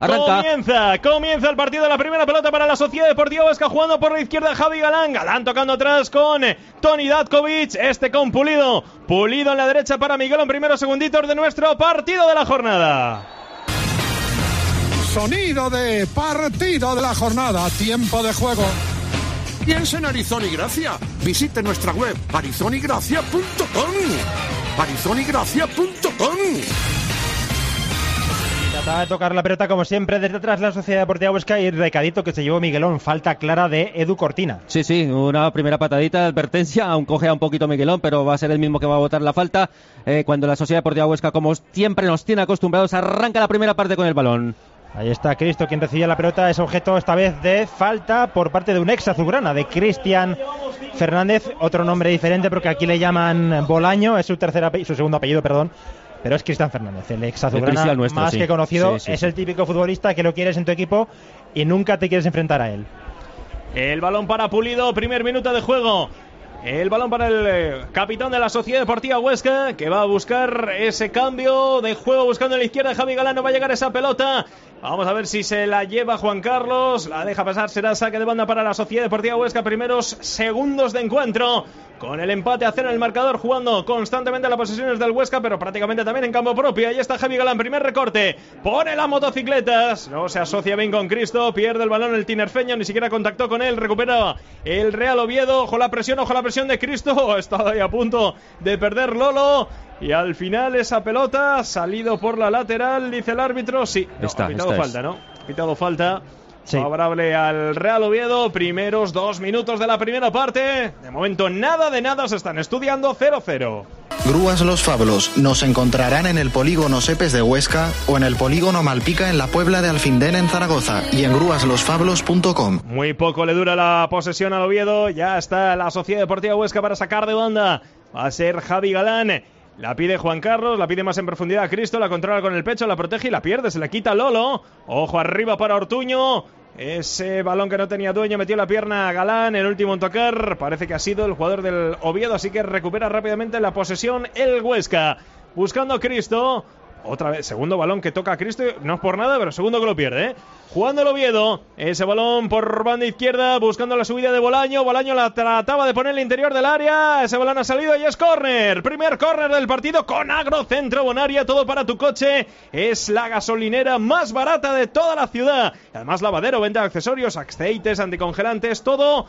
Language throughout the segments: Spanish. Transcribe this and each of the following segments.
Arranca. Comienza el partido de la primera pelota para la Sociedad Deportiva Huesca, jugando por la izquierda Javi Galán. Galán tocando atrás con Toni Datkovic, con Pulido. Pulido en la derecha para Miguel en primeros segunditos de nuestro partido de la jornada. Sonido de partido de la jornada, tiempo de juego. Piensa en Arizona y Gracia. Visite nuestra web arizonigracia.com. arizonigracia.com. Trataba de tocar la pelota como siempre desde atrás la Sociedad Deportiva Huesca y recadito que se llevó Miguelón, falta clara de Edu Cortina. Sí, una primera patadita de advertencia, aún cojea un poquito Miguelón, pero va a ser el mismo que va a botar la falta cuando la Sociedad Deportiva Huesca, como siempre nos tiene acostumbrados, arranca la primera parte con el balón. Ahí está Cristo quien recibía la pelota, es objeto esta vez de falta por parte de un ex azulgrana, de Cristian Fernández, otro nombre diferente porque aquí le llaman Bolaño, es su segundo apellido, pero es Cristian Fernández, el ex azulgrana más que conocido, es el típico futbolista que lo quieres en tu equipo y nunca te quieres enfrentar a él. El balón para Pulido, primer minuto de juego. El balón para el capitán de la Sociedad Deportiva Huesca, que va a buscar ese cambio de juego, buscando en la izquierda. Javi Galán, no va a llegar esa pelota. Vamos a ver si se la lleva Juan Carlos. La deja pasar, será saque de banda para la Sociedad Deportiva Huesca. Primeros segundos de encuentro, con el empate a cero en el marcador, jugando constantemente las posesiones del Huesca, pero prácticamente también en campo propio. Ahí está Javi Galán, primer recorte, pone las motocicletas, no se asocia bien con Cristo, pierde el balón el tinerfeño, ni siquiera contactó con él, recupera el Real Oviedo. Ojo la presión de Cristo, está ahí a punto de perder Lolo. Y al final esa pelota ha salido por la lateral, dice el árbitro. Sí, no, ha pitado falta, ¿no? Ha pitado falta. Sí. Favorable al Real Oviedo. Primeros 2 minutos de la primera parte. De momento nada de nada, se están estudiando 0-0. Grúas Los Fablos. Nos encontrarán en el polígono Sepes de Huesca o en el polígono Malpica en la Puebla de Alfindén en Zaragoza y en grúaslosfablos.com. Muy poco le dura la posesión al Oviedo. Ya está la Sociedad Deportiva Huesca para sacar de banda. Va a ser Javi Galán. La pide Juan Carlos, la pide más en profundidad Cristo, la controla con el pecho, la protege y la pierde, se la quita Lolo. Ojo arriba para Ortuño. Ese balón que no tenía dueño, metió la pierna a Galán, el último en tocar. Parece que ha sido el jugador del Oviedo, así que recupera rápidamente la posesión el Huesca. Buscando a Cristo. Otra vez, segundo balón que toca a Cristo, no es por nada, pero segundo que lo pierde, Jugando el Oviedo, ese balón por banda izquierda, buscando la subida de Bolaño. Bolaño la trataba de poner en el interior del área, ese balón ha salido y es córner. Primer córner del partido con Agrocentro Bonaria, todo para tu coche. Es la gasolinera más barata de toda la ciudad. Además lavadero, venta de accesorios, aceites, anticongelantes, todo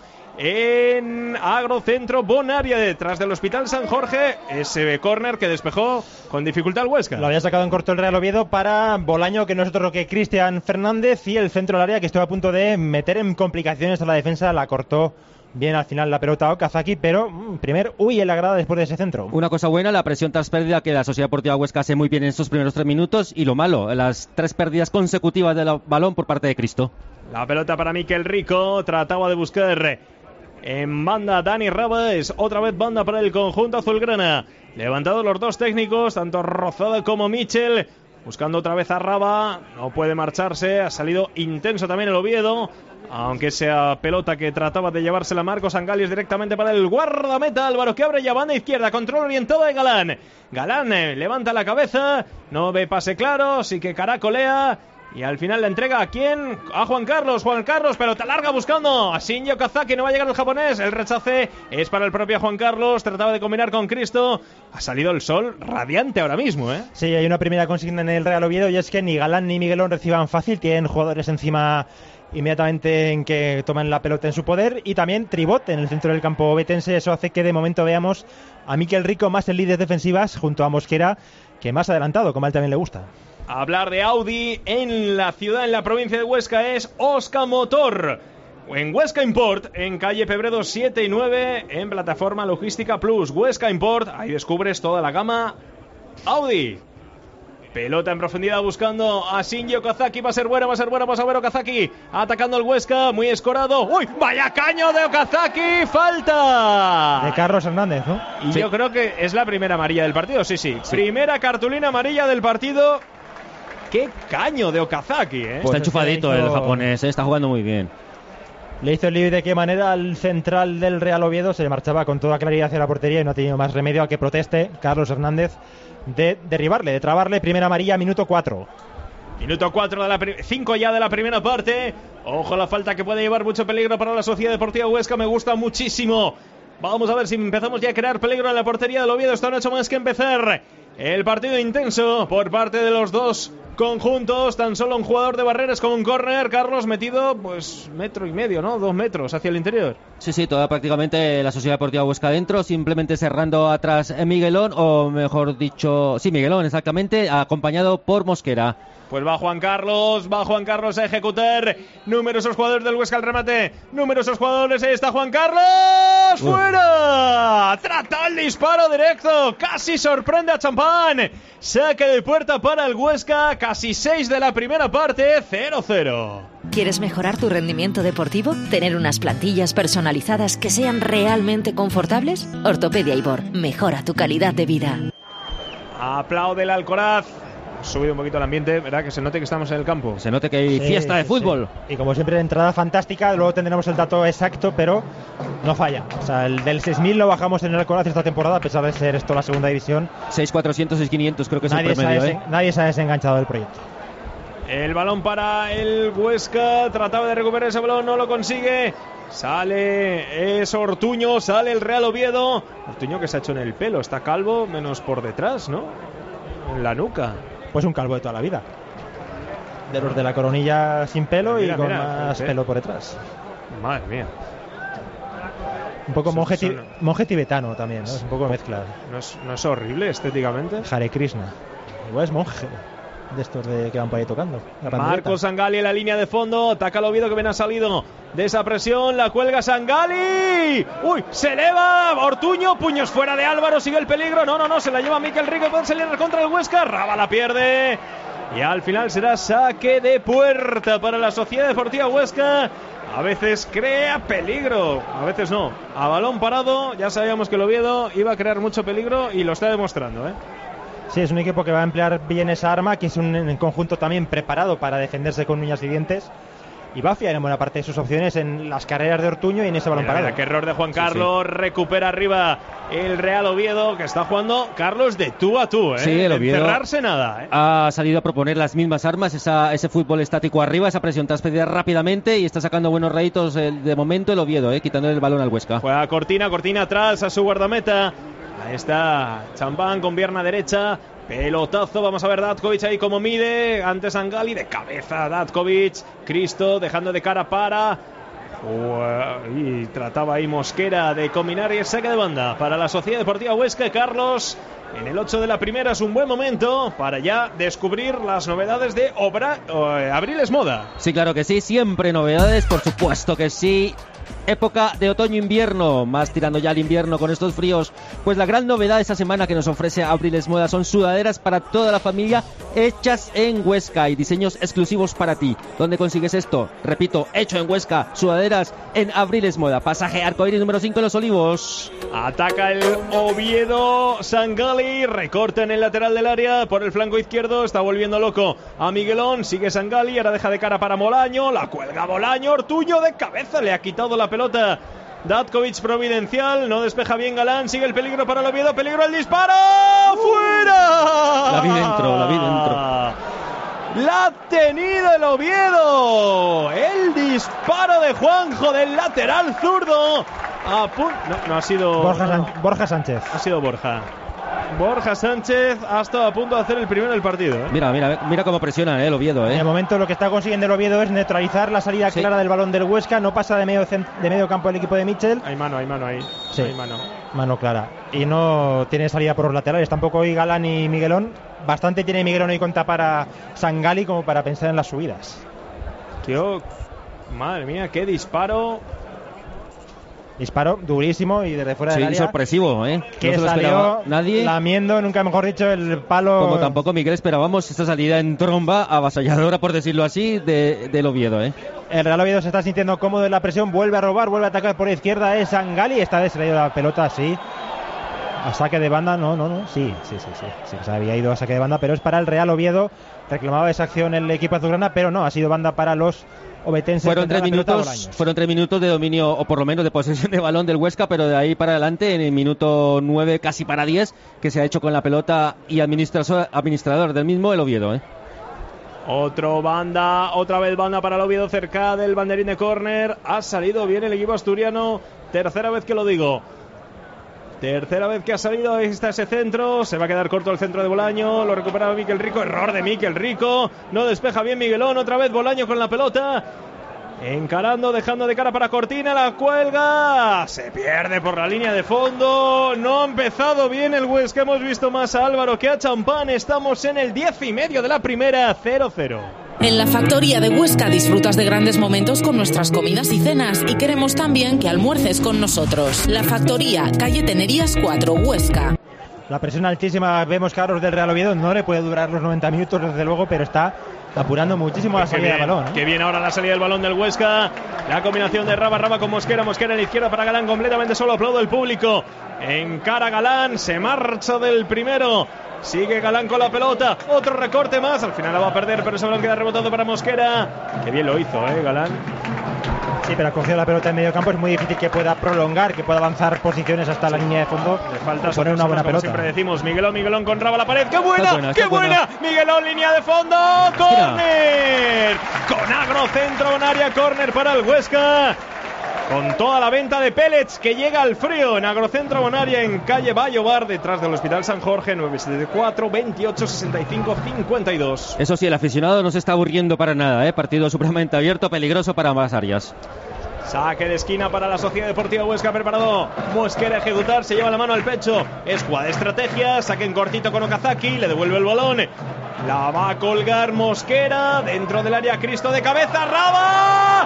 en Agrocentro Bonaria, detrás del Hospital San Jorge. Ese córner que despejó con dificultad el Huesca. Lo había sacado en corto el Real Oviedo para Bolaño, que no es otro que Cristian Fernández, y el centro del área que estuvo a punto de meter en complicaciones a la defensa. La cortó bien al final la pelota a Okazaki, pero primer en la grada después de ese centro. Una cosa buena, la presión tras pérdida que la Sociedad Deportiva Huesca hace muy bien en estos primeros 3 minutos, y lo malo, las 3 pérdidas consecutivas del balón por parte de Cristo. La pelota para Miquel Rico, trataba de buscar en banda Dani Rabas, otra vez banda para el conjunto azulgrana. Levantados los dos técnicos, tanto Rozada como Michel, buscando otra vez a Raba, no puede marcharse, ha salido intenso también el Oviedo, aunque sea pelota que trataba de llevársela Marcos Angalios directamente para el guardameta Álvaro, que abre ya banda izquierda, control orientado de Galán. Galán levanta la cabeza, no ve pase claro, sí que caracolea. Y al final la entrega ¿a quién? A Juan Carlos, pelota larga buscando a Shinji Okazaki, no va a llegar el japonés, el rechace es para el propio Juan Carlos, trataba de combinar con Cristo, ha salido el sol radiante ahora mismo, Sí, hay una primera consigna en el Real Oviedo y es que ni Galán ni Miguelón reciban fácil, tienen jugadores encima inmediatamente en que toman la pelota en su poder, y también Tribot en el centro del campo betense. Eso hace que de momento veamos a Miquel Rico más en líderes defensivas junto a Mosquera, que más adelantado, como a él también le gusta. Hablar de Audi en la ciudad, en la provincia de Huesca, es Osca Motor. En Huesca Import, en calle Pebredo 7 y 9, en plataforma Logística Plus. Huesca Import, ahí descubres toda la gama Audi. Pelota en profundidad buscando a Shinji Okazaki, va a ser buena, vamos a ver Okazaki atacando al Huesca, muy escorado. ¡Uy! ¡Vaya caño de Okazaki! ¡Falta! De Carlos Hernández, ¿no? Y sí, yo creo que es la primera amarilla del partido, sí. Primera cartulina amarilla del partido. ¡Qué caño de Okazaki! Pues está enchufadito el japonés, está jugando muy bien. Le hizo el lío, y de qué manera al central del Real Oviedo se le marchaba con toda claridad hacia la portería y no ha tenido más remedio a que proteste Carlos Hernández de derribarle, de trabarle. Primera amarilla, minuto 4. Minuto 4 de la 5 ya de la primera parte. Ojo la falta que puede llevar mucho peligro para la Sociedad Deportiva Huesca. Me gusta muchísimo. Vamos a ver si empezamos ya a crear peligro en la portería del Oviedo. Esto no ha hecho más que empezar. El partido intenso por parte de los dos conjuntos. Tan solo un jugador de Barreras con un córner. Carlos metido pues 1,5 metros, ¿no? 2 metros hacia el interior. Sí, toda prácticamente la Sociedad Deportiva Huesca dentro, simplemente cerrando atrás Miguelón, o mejor dicho, sí, Miguelón exactamente, acompañado por Mosquera. Pues va Juan Carlos a ejecutar. Numerosos jugadores del Huesca al remate. Numerosos jugadores, ahí está Juan Carlos. ¡Fuera! Trata el disparo directo. Casi sorprende a Champán. Saque de puerta para el Huesca. Casi 6 de la primera parte. 0-0. ¿Quieres mejorar tu rendimiento deportivo? ¿Tener unas plantillas personalizadas que sean realmente confortables? Ortopedia Ibor. Mejora tu calidad de vida. Aplaude el Alcoraz. Subido un poquito el ambiente, ¿verdad? Que se note que estamos en el campo. Se note que hay fiesta de fútbol. Sí. Y como siempre, entrada fantástica. Luego tendremos el dato exacto, pero no falla. O sea, el del 6.000 lo bajamos en el Alcoraz esta temporada, a pesar de ser esto la segunda división. 6.400, 6.500 creo que es el promedio. Nadie se ha desenganchado del proyecto. El balón para el Huesca. Trataba de recuperar ese balón, no lo consigue. Sale es Ortuño, sale el Real Oviedo. Ortuño que se ha hecho en el pelo, está calvo, menos por detrás, ¿no? En la nuca. Pues un calvo de toda la vida. De los de la coronilla sin pelo y con más pelo por detrás. Madre mía. Un poco monje tibetano también, ¿no? Es un poco mezcla. ¿No es horrible estéticamente? Hare Krishna. Igual es monje. De estos que van por ahí tocando. Marco Sangali en la línea de fondo. Ataca el Oviedo que bien ha salido de esa presión. La cuelga Sangali. ¡Uy! Se eleva Ortuño. Puños fuera de Álvaro. Sigue el peligro. No. Se la lleva Mikel Rico. Puede salir contra el Huesca. Raba la pierde. Y al final será saque de puerta para la Sociedad Deportiva Huesca. A veces crea peligro. A veces no. A balón parado. Ya sabíamos que el Oviedo iba a crear mucho peligro y lo está demostrando, ¿eh? Sí, es un equipo que va a emplear bien esa arma, que es un conjunto también preparado para defenderse con uñas y dientes. Y va a fiar en buena parte de sus opciones en las carreras de Ortuño y en ese balón parado. Qué error de Juan Carlos. Sí. Recupera arriba el Real Oviedo, que está jugando Carlos de tú a tú, ¿eh? Sí, el Oviedo encerrarse nada, ¿eh? Ha salido a proponer las mismas armas, ese fútbol estático arriba, esa presión transferida rápidamente, y está sacando buenos réditos de momento el Oviedo, quitándole el balón al Huesca. Juega Cortina atrás a su guardameta. Ahí está Champán con pierna derecha. Pelotazo, vamos a ver Datkovic ahí como mide. Antes Sangali de cabeza. Datkovic, Cristo dejando de cara para. Y trataba ahí Mosquera de combinar y el saque de banda para la Sociedad Deportiva Huesca. Carlos, en el 8 de la primera es un buen momento para ya descubrir las novedades de Abriles Moda. Sí, claro que sí, siempre novedades, por supuesto que sí. Época de otoño-invierno, más tirando ya al invierno con estos fríos. Pues la gran novedad esta semana que nos ofrece Abriles Moda son sudaderas para toda la familia hechas en Huesca y diseños exclusivos para ti. ¿Dónde consigues esto? Repito, hecho en Huesca, sudaderas en Abriles Moda. Pasaje Arcoíris número 5 en Los Olivos. Ataca el Oviedo, Sangali, recorta en el lateral del área por el flanco izquierdo, está volviendo loco a Miguelón, sigue Sangali, ahora deja de cara para Bolaño, la cuelga Bolaño, Ortuño de cabeza, le ha quitado la pelota Datkovic providencial, no despeja bien Galán, sigue el peligro para el Oviedo, peligro el disparo, ¡fuera! La vi dentro. La ha tenido el Oviedo, el disparo de Juanjo del lateral zurdo. No ha sido Borja Sánchez. Ha sido Borja Sánchez ha estado a punto de hacer el primero del partido, ¿eh? Mira cómo presiona el Oviedo, ¿eh? En el momento lo que está consiguiendo el Oviedo es neutralizar la salida clara del balón del Huesca. No pasa de medio campo el equipo de Mitchell. Hay mano ahí. Sí, hay mano clara. Y no tiene salida por los laterales. Tampoco hoy Galán y Miguelón. Bastante tiene Miguelón hoy con tapar a Sangali como para pensar en las subidas. Madre mía, qué disparo. Disparo durísimo y desde fuera del área. Sorpresivo, ¿eh? Que no se lo salió nadie. Lamiendo, nunca mejor dicho, el palo. Como tampoco Miguel esperábamos esta salida en tromba avasalladora, por decirlo así, del Oviedo, ¿eh? El Real Oviedo se está sintiendo cómodo en la presión, vuelve a robar, vuelve a atacar por la izquierda, es Sangali, esta vez se le ha ido la pelota así. A saque de banda, no. Sí, se había ido a saque de banda, pero es para el Real Oviedo. Reclamaba esa acción el equipo azulgrana, pero no, ha sido banda para los obetenses. Fueron 3 minutos de dominio, o por lo menos de posesión de balón del Huesca, pero de ahí para adelante, en el minuto 9, casi para 10, que se ha hecho con la pelota y administrador del mismo, el Oviedo, ¿eh? Otra vez banda para el Oviedo cerca del banderín de córner. Ha salido bien el equipo asturiano. Tercera vez que lo digo. Tercera vez que ha salido. Ahí está ese centro. Se va a quedar corto el centro de Bolaño. Lo recupera Miquel Rico. Error de Miquel Rico. No despeja bien Miguelón. Otra vez Bolaño con la pelota. Encarando, dejando de cara para Cortina. La cuelga. Se pierde por la línea de fondo. No ha empezado bien el Huesca. Hemos visto más a Álvaro que a Champán. Estamos en el 10:30 de la primera. 0-0. En la Factoría de Huesca disfrutas de grandes momentos con nuestras comidas y cenas y queremos también que almuerces con nosotros. La Factoría, calle Tenerías 4, Huesca. La presión altísima, vemos que a los del Real Oviedo no le puede durar los 90 minutos desde luego, pero está apurando muchísimo la salida del balón. Qué bien ahora la salida del balón del Huesca. La combinación de Raba con Mosquera en la izquierda para Galán, completamente solo, aplaudo el público. Encara Galán, se marcha del primero. Sigue Galán con la pelota, otro recorte más, al final la va a perder, pero ese balón queda rebotado para Mosquera. Qué bien lo hizo, Galán. Sí, pero ha cogido la pelota en medio campo, es muy difícil que pueda prolongar, que pueda avanzar posiciones hasta la línea de fondo. Le falta poner una buena pelota. Siempre decimos, Miguelón con Raba a la pared. ¡Qué buena! Miguelón, línea de fondo, córner. Con Agro, centro en área, córner para el Huesca. Con toda la venta de pellets que llega al frío en Agrocentro Bonaria, en calle Vallobar, detrás del Hospital San Jorge. 974 28 65 52. Eso sí, el aficionado no se está aburriendo para nada, partido supremamente abierto, peligroso para ambas áreas. Saque de esquina para la Sociedad Deportiva Huesca, preparado Mosquera a ejecutar, se lleva la mano al pecho, escuadra de estrategia, saque en cortito con Okazaki, le devuelve el balón, la va a colgar Mosquera, dentro del área, Cristo de cabeza, Raba,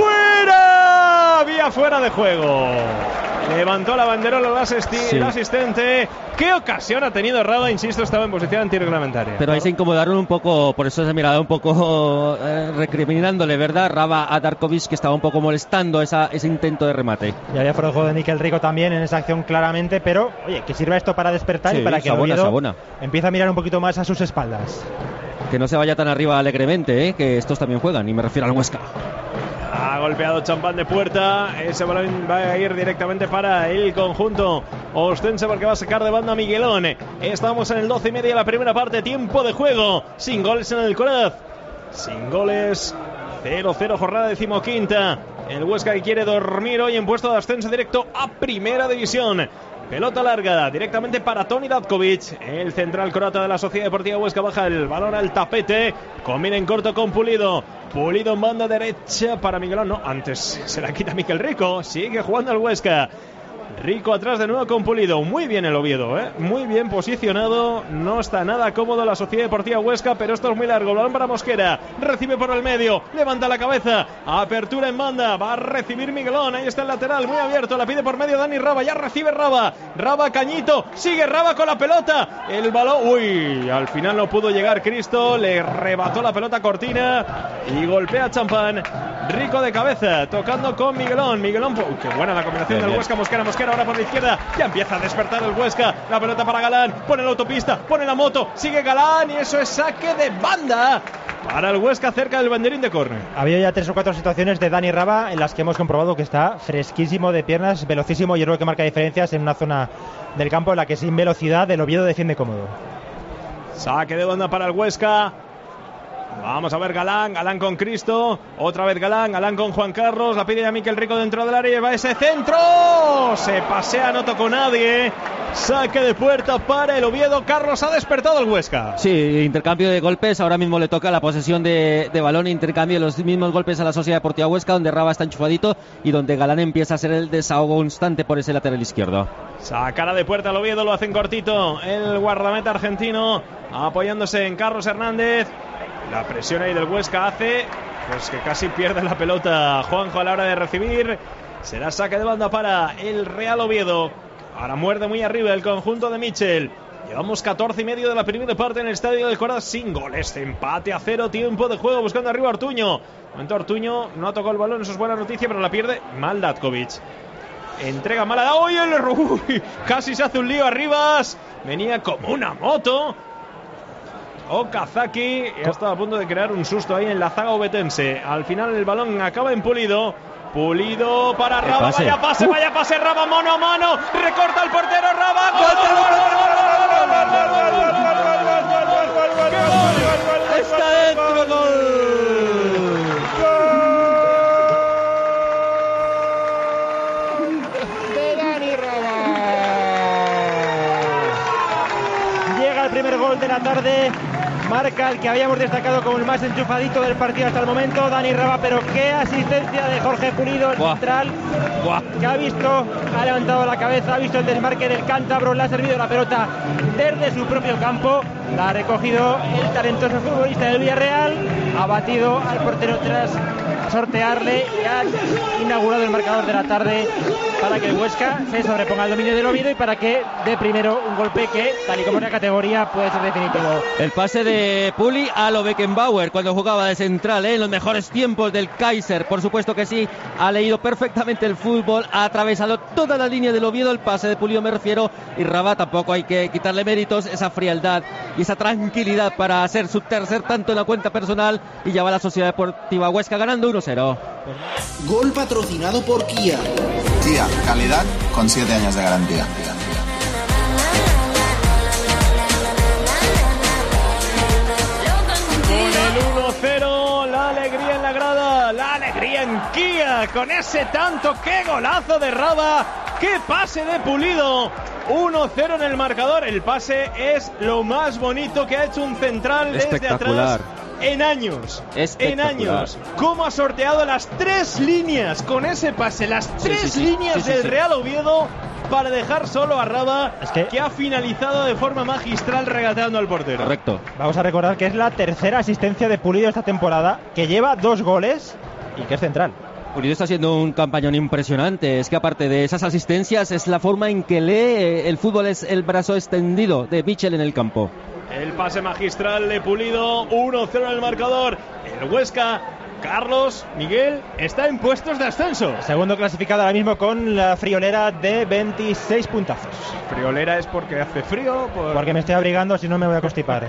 ¡fuera! Vía fuera de juego. Levantó la banderola el asistente. ¿Qué ocasión ha tenido Raba? Insisto, estaba en posición antirreglamentaria. Pero ahí se incomodaron un poco, por eso se miraba un poco recriminándole, ¿verdad? Raba a Darkovic, que estaba un poco molestando ese intento de remate. Y había fuera de juego de Miquel Rico también en esa acción claramente, pero oye, que sirva esto para despertar y para que Oviedo empiece a mirar un poquito más a sus espaldas. Que no se vaya tan arriba alegremente, que estos también juegan, y me refiero al Huesca. Ha golpeado Champán de puerta. Ese balón va a ir directamente para el conjunto ostense porque va a sacar de banda a Miguelón. Estamos en el 12:30 de la primera parte. Tiempo de juego. Sin goles en el Coraz. Sin goles. 0-0, jornada 15ª. El Huesca que quiere dormir hoy en puesto de ascenso directo a Primera División. Pelota larga directamente para Toni Datkovic. El central croata de la Sociedad Deportiva Huesca baja el balón al tapete. Combina en corto con Pulido. Pulido en banda derecha para Miguelón. No, antes se la quita Miquel Rico. Sigue jugando el Huesca. Rico atrás de nuevo con Pulido. Muy bien el Oviedo, muy bien posicionado. No está nada cómodo la Sociedad Deportiva Huesca, pero esto es muy largo. Balón para Mosquera. Recibe por el medio. Levanta la cabeza. Apertura en banda. Va a recibir Miguelón. Ahí está el lateral muy abierto. La pide por medio Dani Raba. Ya recibe Raba. Raba Cañito. Sigue Raba con la pelota. El balón. Uy, al final no pudo llegar Cristo. Le rebató la pelota Cortina. Y golpea a Champán. Rico de cabeza. Tocando con Miguelón. Miguelón. Qué buena la combinación del Huesca. Mosquera ahora por la izquierda, ya empieza a despertar el Huesca, la pelota para Galán, pone la autopista, pone la moto, sigue Galán y eso es saque de banda para el Huesca cerca del banderín de córner. Había ya 3 o 4 situaciones de Dani Raba en las que hemos comprobado que está fresquísimo de piernas, velocísimo y es lo que marca diferencias en una zona del campo en la que sin velocidad el Oviedo defiende cómodo. Saque de banda para el Huesca. Vamos a ver Galán con Cristo, otra vez Galán con Juan Carlos, la pide ya Miquel Rico dentro del área y va ese centro, se pasea, no tocó nadie, saque de puerta para el Oviedo. Carlos, ha despertado el Huesca. Sí, intercambio de golpes, ahora mismo le toca la posesión de balón, intercambio de los mismos golpes a la Sociedad Deportiva Huesca, donde Raba está enchufadito y donde Galán empieza a ser el desahogo constante por ese lateral izquierdo. Sacara de puerta al Oviedo, lo hacen cortito el guardameta argentino, apoyándose en Carlos Hernández. La presión ahí del Huesca hace pues que casi pierde la pelota Juanjo a la hora de recibir. Será saque de banda para el Real Oviedo. Ahora muerde muy arriba el conjunto de Michel. Llevamos 14:30 de la primera parte en el estadio del Coraz sin goles. Empate a 0, tiempo de juego buscando arriba a Ortuño. Momento Ortuño no ha tocado el balón, eso es buena noticia, pero la pierde mal Datkovic. Entrega mala. ¡Uy! Casi se hace un lío Arribas. Venía como una moto. Okazaki estaba a punto de crear un susto ahí en la zaga obetense. Al final el balón acaba en Pulido. Pulido para Raba, vaya pase, Raba mano a mano, recorta el portero Raba. ¡Gol! ¡Está está dentro, gol. De Dani Raba. Llega el primer gol de la tarde. Marca el que habíamos destacado como el más enchufadito del partido hasta el momento, Dani Raba, pero qué asistencia de Jorge Pulido, el central, que ha visto, ha levantado la cabeza, ha visto el desmarque del cántabro, le ha servido la pelota desde su propio campo, la ha recogido el talentoso futbolista del Villarreal, ha batido al portero tras sortearle y ha inaugurado el marcador de la tarde para que el Huesca se sobreponga al dominio del Oviedo y para que dé primero un golpe que, tal y como es la categoría, puede ser definitivo. El pase de Puli a lo Beckenbauer cuando jugaba de central, en los mejores tiempos del Kaiser, por supuesto que sí, ha leído perfectamente el fútbol, ha atravesado toda la línea del Oviedo, el pase de Pulido me refiero, y Raba tampoco hay que quitarle méritos, esa frialdad y esa tranquilidad para hacer su tercer tanto en la cuenta personal y ya va la Sociedad Deportiva Huesca ganando 1-0. Gol patrocinado por Kia. Kia, calidad con 7 años de garantía. Con el 1-0, la alegría en la grada, la alegría en Kia, con ese tanto, qué golazo de Raba, qué pase de Pulido. 1-0 en el marcador, el pase es lo más bonito que ha hecho un central desde atrás en años. En años. Cómo ha sorteado las 3 líneas con ese pase, las 3 líneas del Real Oviedo para dejar solo a Raba, que ha finalizado de forma magistral regateando al portero. Correcto. Vamos a recordar que es la tercera asistencia de Pulido esta temporada, que lleva 2 goles y que es central. Pulido está haciendo un campañón impresionante. Es que aparte de esas asistencias, es la forma en que lee el fútbol, es el brazo extendido de Michel en el campo. El pase magistral de Pulido, 1-0 en el marcador. El Huesca, Carlos, Miguel, está en puestos de ascenso. Segundo clasificado ahora mismo con la friolera de 26 puntazos. ¿Friolera es porque hace frío? Porque me estoy abrigando, si no me voy a constipar.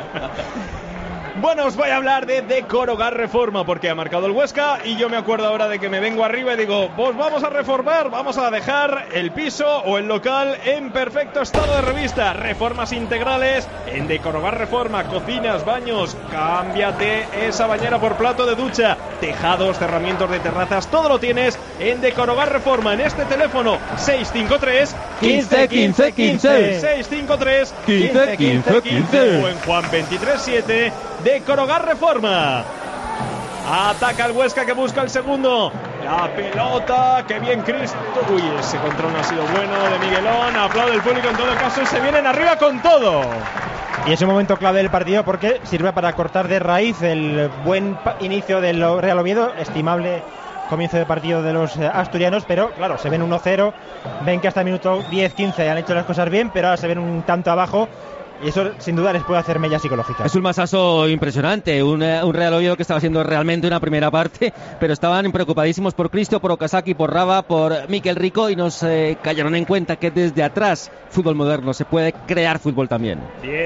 Bueno, os voy a hablar de Decorogar Reforma, porque ha marcado el Huesca y yo me acuerdo ahora de que me vengo arriba y digo, pues vamos a reformar, vamos a dejar el piso o el local en perfecto estado de revista. Reformas integrales en Decorogar Reforma, cocinas, baños, cámbiate esa bañera por plato de ducha, tejados, cerramientos de terrazas, todo lo tienes en Decorogar Reforma, en este teléfono 653 15 15 15 653 15 15 15 o en Juan 23-7. Decorogar Reforma. Ataca el Huesca que busca el segundo. La pelota, que bien Cristo. Uy, ese control no ha sido bueno de Miguelón. Aplaude el público en todo caso y se vienen arriba con todo. Y es un momento clave del partido porque sirve para cortar de raíz el buen inicio del Real Oviedo, estimable comienzo de partido de los asturianos, pero claro, se ven 1-0, ven que hasta el minuto 10-15 han hecho las cosas bien, pero ahora se ven un tanto abajo. Y eso sin duda les puede hacer mella psicológica. Es un masazo impresionante, un Real Oviedo que estaba haciendo realmente una primera parte, pero estaban preocupadísimos por Cristo, por Okazaki, por Raba, por Miquel Rico, y nos cayeron en cuenta que desde atrás, fútbol moderno, se puede crear fútbol también.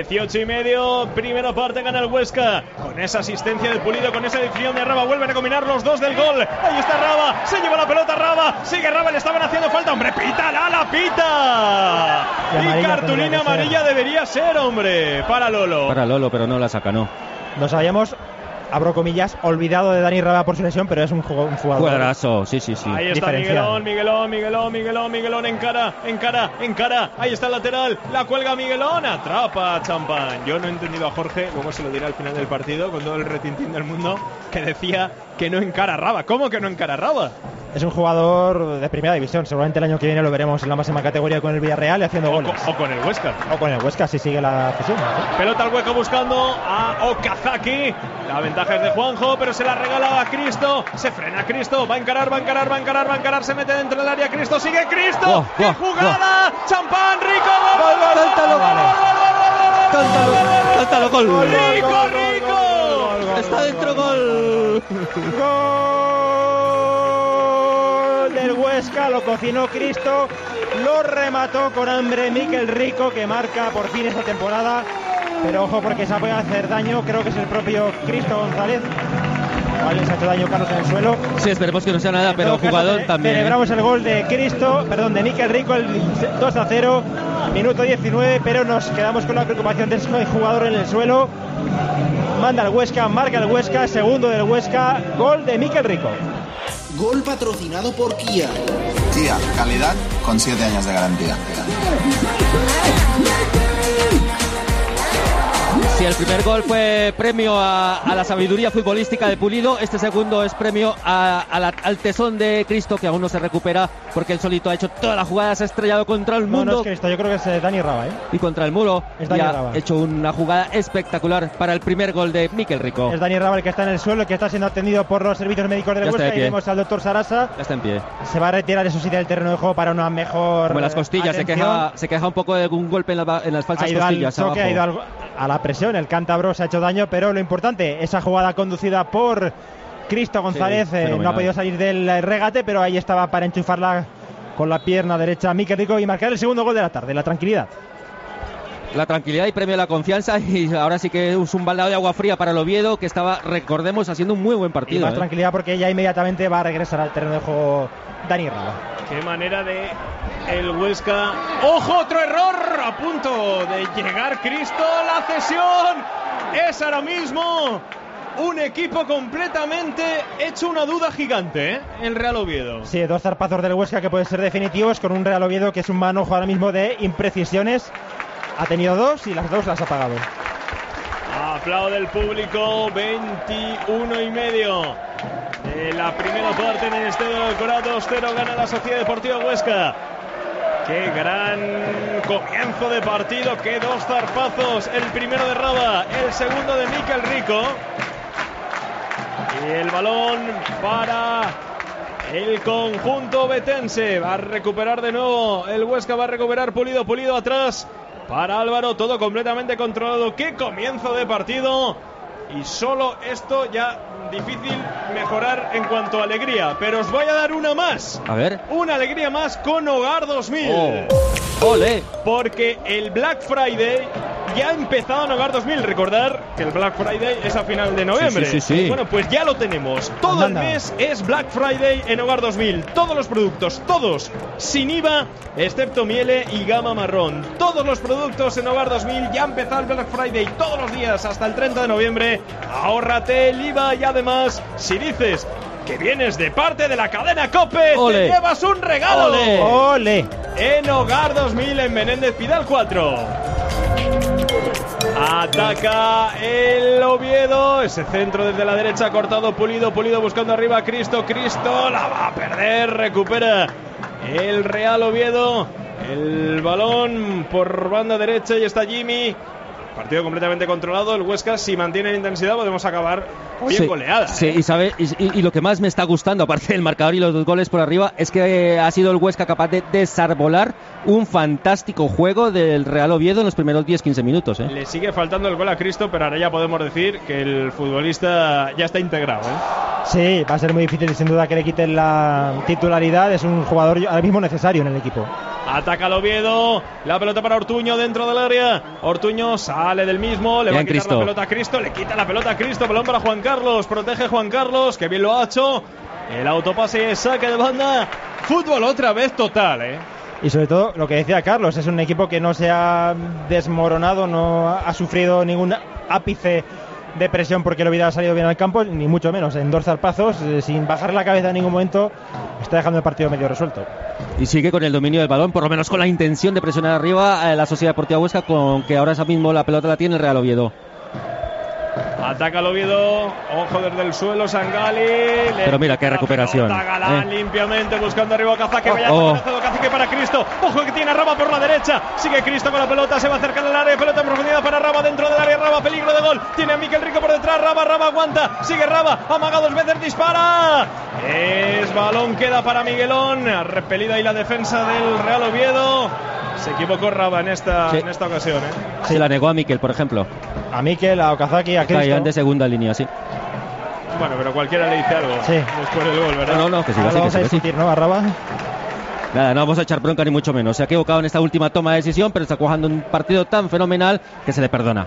18:30, primera parte, gana el Huesca, con esa asistencia del Pulido, con esa definición de Raba, vuelven a combinar los dos del gol. Ahí está Raba, se lleva la pelota Raba, sigue Raba, le estaban haciendo falta, hombre, pítala, la pita. Y cartulina amarilla debería ser, hombre, para Lolo. Para Lolo, pero no la saca, no. Nos habíamos, abro comillas, olvidado de Dani Raba por su lesión, pero es un jugador. Jugadorazo, sí. Ahí está Miguelón, encara. Ahí está el lateral, la cuelga Miguelón, atrapa Champán. Yo no he entendido a Jorge, luego se lo diré al final del partido, con todo el retintín del mundo, que decía que no encara a Raba. ¿Cómo que no encara a Raba? Es un jugador de primera división. Seguramente el año que viene lo veremos en la máxima categoría con el Villarreal y haciendo goles. O con el Huesca. O con el Huesca, si sigue la fusión. Pelota al hueco buscando a Okazaki. La ventaja es de Juanjo, pero se la regala a Cristo. Se frena Cristo. Va a encarar. Se mete dentro del área. Cristo sigue Cristo. ¡Qué jugada! ¡Champán, Rico! ¡Cántalo, gol! ¡Rico! ¡Está dentro, gol! Del Huesca, lo cocinó Cristo, lo remató con hambre Miquel Rico, que marca por fin esta temporada, pero ojo porque se puede hacer daño, creo que es el propio Cristo González. Vale, se ha hecho daño Carlos en el suelo. Sí, esperemos que no sea nada, pero jugador también. Celebramos el gol de de Miquel Rico, el 2-0, minuto 19, pero nos quedamos con la preocupación del jugador en el suelo. manda el Huesca, marca el Huesca, segundo del Huesca, gol de Mikel Rico. Gol patrocinado por Kia. Kia, calidad con 7 años de garantía. Si el primer gol fue premio a la sabiduría futbolística de Pulido, este segundo es premio al tesón de Cristo, que aún no se recupera porque él solito ha hecho todas las jugadas, se ha estrellado contra el mundo. No es Cristo, yo creo que es Dani Raba, y contra el muro, y ha Raba. hecho una jugada espectacular para el primer gol de Mikel Rico. Es Dani Raba el que está en el suelo, el que está siendo atendido por los servicios médicos del Huesca, y vemos al doctor Sarasa. Ya está en pie. Se va a retirar, eso sí, del terreno de juego para una mejor como las costillas, se queja un poco de un golpe en las falsas costillas. Ha ido a la presión, el cántabro se ha hecho daño, pero lo importante, esa jugada conducida por Cristo González, no ha podido salir del regate, pero ahí estaba para enchufarla con la pierna derecha Mikel Rico y marcar el segundo gol de la tarde, la tranquilidad. La tranquilidad y premio a la confianza, y ahora sí que es un baldado de agua fría para el Oviedo, que estaba, recordemos, haciendo un muy buen partido. Y más tranquilidad porque ya inmediatamente va a regresar al terreno de juego Dani Raba. Qué manera de el Huesca. ¡Ojo! Otro error. A punto de llegar Cristo. La cesión es ahora mismo un equipo completamente hecho una duda gigante, ¿eh? El Real Oviedo. Sí, 2 zarpazos del Huesca que pueden ser definitivos, con un Real Oviedo que es un manojo ahora mismo de imprecisiones. Ha tenido 2 y las 2 las ha pagado. Aplaude el público. 21:30 de la primera parte en el Estadio del Alcoraz. 2-0 gana la Sociedad Deportiva Huesca. Qué gran comienzo de partido. Qué 2 zarpazos. El primero de Raba, el segundo de Mikel Rico. Y el balón para el conjunto betense. Va a recuperar de nuevo el Huesca, va a recuperar Pulido. Pulido atrás para Álvaro, todo completamente controlado. Qué comienzo de partido. Y solo esto ya difícil mejorar en cuanto a alegría. Pero os voy a dar una más. A ver. Una alegría más con Hogar 2000. ¡Ole! Porque el Black Friday ya ha empezado en Hogar 2000. Recordar que el Black Friday es a final de noviembre. Sí. Bueno, pues ya lo tenemos. Todo el mes es Black Friday en Hogar 2000. Todos los productos, todos, sin IVA, excepto miele y gama marrón. Todos los productos en Hogar 2000. Ya ha empezado el Black Friday todos los días hasta el 30 de noviembre. Ahórrate el IVA y además, si dices que vienes de parte de la cadena COPE, ¡ole!, te llevas un regalo. ¡ole! ¡Ole! En Hogar 2000 en Menéndez Pidal 4. Ataca el Oviedo. Ese centro desde la derecha cortado. Pulido buscando arriba a Cristo. Cristo la va a perder. Recupera el Real Oviedo. El balón por banda derecha y está Jimmy. Partido completamente controlado. El Huesca, si mantiene la intensidad, podemos acabar bien goleada. Sí, y lo que más me está gustando, aparte del marcador y los 2 goles por arriba, es que ha sido el Huesca capaz de desarbolar un fantástico juego del Real Oviedo en los primeros 10-15 minutos. Le sigue faltando el gol a Cristo, pero ahora ya podemos decir que el futbolista ya está integrado. Sí, va a ser muy difícil sin duda que le quiten la titularidad. Es un jugador ahora mismo necesario en el equipo. Ataca el Oviedo, la pelota para Ortuño dentro del área. Ortuño sale del mismo, le va a quitar la pelota a Cristo, le quita la pelota a Cristo, balón para Juan Carlos, protege Juan Carlos, que bien lo ha hecho. El autopase, saque de banda, fútbol otra vez total, Y sobre todo, lo que decía Carlos, es un equipo que no se ha desmoronado, no ha sufrido ningún ápice de presión porque el Oviedo ha salido bien al campo, ni mucho menos, en 2 zarpazos, sin bajar la cabeza en ningún momento, está dejando el partido medio resuelto. Y sigue con el dominio del balón, por lo menos con la intención de presionar arriba a la Sociedad Deportiva Huesca, con que ahora mismo la pelota la tiene el Real Oviedo. Ataca el Oviedo, ojo desde el suelo Sangali. Pero mira qué recuperación. Galán limpiamente buscando arriba a Cazaque. Cazaque para Cristo. Ojo que tiene a Raba por la derecha. Sigue Cristo con la pelota, se va a acercar al área. Pelota en profundidad para Raba dentro del área. Raba, peligro de gol. Tiene a Mikel Rico por detrás. Raba aguanta. Sigue Raba, amaga 2 veces, dispara. Es balón, queda para Miguelón. Ha repelido ahí la defensa del Real Oviedo. Se equivocó Raba en esta ocasión. Se la negó a Mikel, por ejemplo. A Mikel, a Okazaki, a Cristo. Caían de segunda línea, sí. Bueno, pero cualquiera le dice algo después del gol, ¿verdad? No, que sí, vamos a discutir, ¿no? A Raba. Nada, no vamos a echar bronca ni mucho menos. Se ha equivocado en esta última toma de decisión, pero está jugando un partido tan fenomenal que se le perdona.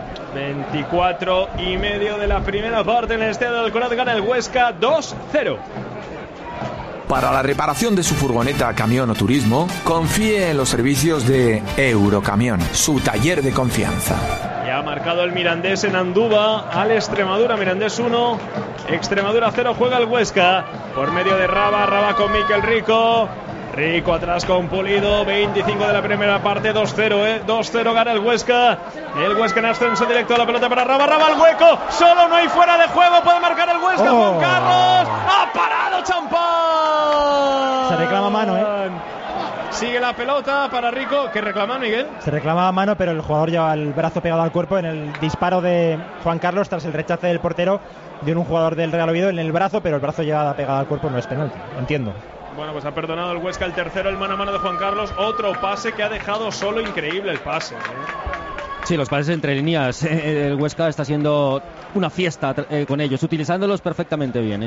24:30 de la primera parte en el Estadio del Alcoraz. Gana el Huesca 2-0. Para la reparación de su furgoneta, camión o turismo, confíe en los servicios de Eurocamión, su taller de confianza. Y ha marcado el Mirandés en Andúba al Extremadura. Mirandés 1, Extremadura 0. Juega el Huesca por medio de Raba con Miquel Rico. Rico atrás con Pulido, 25 de la primera parte, 2-0, 2-0 gana el Huesca. El Huesca en ascenso directo, la pelota para Raba al hueco, solo, no hay fuera de juego, puede marcar el Huesca. Juan Carlos, ha parado Champán. Se reclama mano, Sigue la pelota para Rico. ¿Qué reclama, Miguel? Se reclamaba mano, pero el jugador lleva el brazo pegado al cuerpo en el disparo de Juan Carlos tras el rechace del portero de un jugador del Real Oviedo en el brazo, pero el brazo lleva pegado al cuerpo, no es penalti, entiendo. Bueno, pues ha perdonado el Huesca el tercero, el mano a mano de Juan Carlos. Otro pase que ha dejado solo, increíble el pase. Sí, los pases entre líneas. El Huesca está haciendo una fiesta con ellos, utilizándolos perfectamente bien.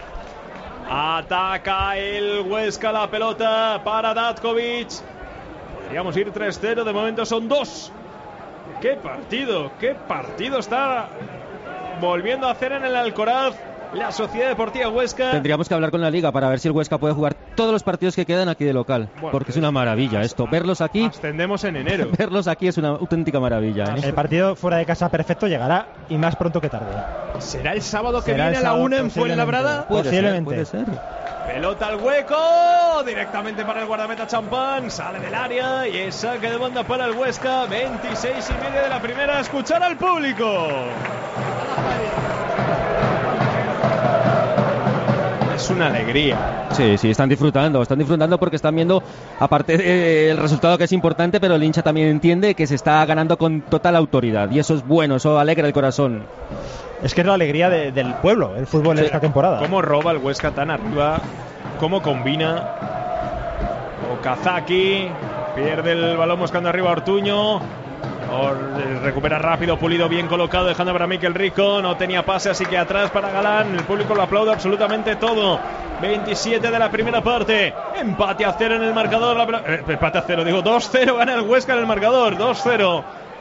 Ataca el Huesca, la pelota para Datkovic. Podríamos ir 3-0, de momento son 2. ¡Qué partido está volviendo a hacer en el Alcoraz la Sociedad Deportiva Huesca! Tendríamos que hablar con la Liga para ver si el Huesca puede jugar todos los partidos que quedan aquí de local. Bueno, porque es una maravilla esto. Verlos aquí. Ascendemos en enero. Verlos aquí es una auténtica maravilla. El partido fuera de casa perfecto llegará, y más pronto que tarde. ¿Será el sábado que viene a la 1 en Fuenlabrada? Posiblemente. Puede ser. Pelota al hueco, directamente para el guardameta Champán, sale del área y es saque de banda para el Huesca. 26:30 de la primera. Escuchar al público. Es una alegría. Sí, están disfrutando porque están viendo, aparte del resultado que es importante, pero el hincha también entiende que se está ganando con total autoridad y eso es bueno, eso alegra el corazón. Es que es la alegría del pueblo, el fútbol en esta temporada. Cómo roba el Huesca tan arriba, cómo combina. Okazaki pierde el balón buscando arriba a Ortuño. Recupera rápido Pulido, bien colocado, dejando para Miquel Rico. No tenía pase, así que atrás para Galán. El público lo aplaude absolutamente todo. 27 de la primera parte. Empate a 0 en el marcador. Empate a 0, digo 2-0. Gana el Huesca en el marcador. 2-0.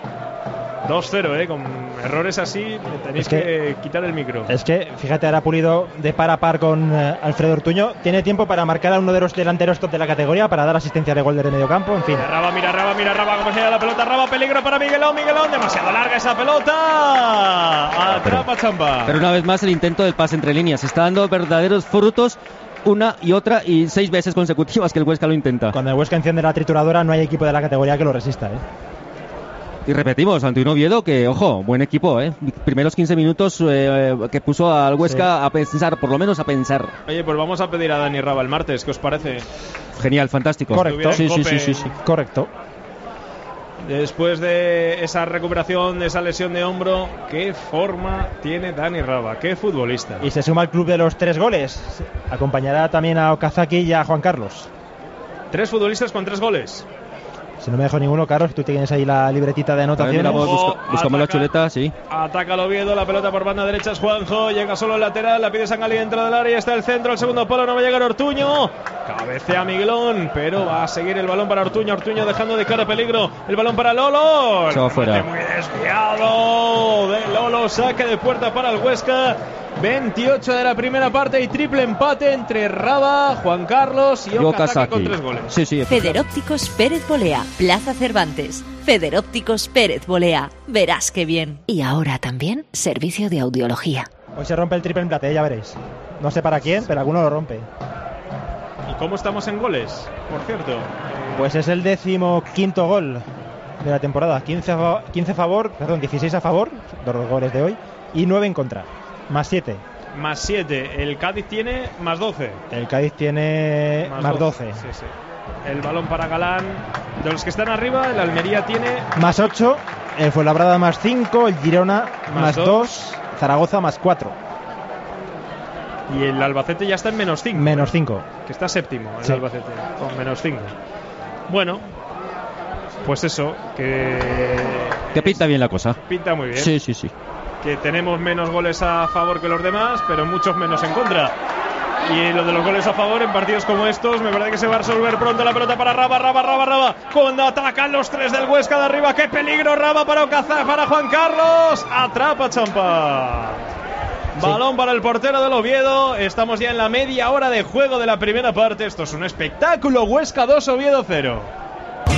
2-0, con errores así tenéis que quitar el micro. Es que, fíjate, ahora Pulido de par a par con Alfredo Ortuño. Tiene tiempo para marcar a uno de los delanteros top de la categoría, para dar asistencia de gol de medio campo, en fin. Mira Raba, cómo se da la pelota. Raba, peligro para Miguelón, demasiado larga esa pelota. Atrapa Champa. Pero una vez más el intento del pase entre líneas está dando verdaderos frutos. Una y otra y 6 veces consecutivas que el Huesca lo intenta. Cuando el Huesca enciende la trituradora no hay equipo de la categoría que lo resista, Y repetimos, ante un Oviedo que, ojo, buen equipo, Primeros 15 minutos que puso al Huesca a pensar, por lo menos a pensar. Oye, pues vamos a pedir a Dani Raba el martes, ¿qué os parece? Genial, fantástico. Correcto. Sí. Correcto. Después de esa recuperación, de esa lesión de hombro, ¿qué forma tiene Dani Raba? ¿Qué futbolista? Y se suma al club de los 3 goles. Acompañará también a Okazaki y a Juan Carlos. 3 futbolistas con 3 goles. Si no me dejo ninguno, Carlos, tú tienes ahí la libretita de anotaciones. Buscamos la chuleta, sí. Ataca el Oviedo, la pelota por banda derecha es Juanjo, llega solo el lateral, la pide Sangali dentro del área, está el centro, el segundo polo, no va a llegar Ortuño. Cabecea Miguelón, pero va a seguir el balón para Ortuño dejando de cara peligro. El balón para Lolo. Se va fuera. Muy desviado de Lolo, saque de puerta para el Huesca. 28 de la primera parte y triple empate entre Raba, Juan Carlos y Okazaki con 3 goles. Sí. Federópticos Pérez Bolea, Plaza Cervantes. Federópticos Pérez Bolea, verás qué bien. Y ahora también servicio de audiología. Hoy se rompe el triple empate, ya veréis. No sé para quién, pero alguno lo rompe. ¿Y cómo estamos en goles, por cierto? Pues es el 15º gol de la temporada. 16 a favor, 2 goles de hoy, y 9 en contra. Más 7. Más 7. El Cádiz tiene más 12. El Cádiz tiene más 12. Sí. El balón para Galán. De los que están arriba, el Almería tiene más 8. El Fuenlabrada más 5. El Girona más 2. Zaragoza más 4. Y el Albacete ya está en menos 5. Menos 5. Que está séptimo el Albacete, con menos 5. Bueno, pues eso, que pinta bien la cosa. Pinta muy bien. Sí. Que tenemos menos goles a favor que los demás, pero muchos menos en contra. Y lo de los goles a favor en partidos como estos, me parece que se va a resolver pronto. La pelota para Raba. Cuando atacan los 3 del Huesca de arriba, ¡qué peligro! Raba para Okazaki, para Juan Carlos. Atrapa Champa. Balón para el portero del Oviedo. Estamos ya en la media hora de juego de la primera parte. Esto es un espectáculo. Huesca 2, Oviedo 0.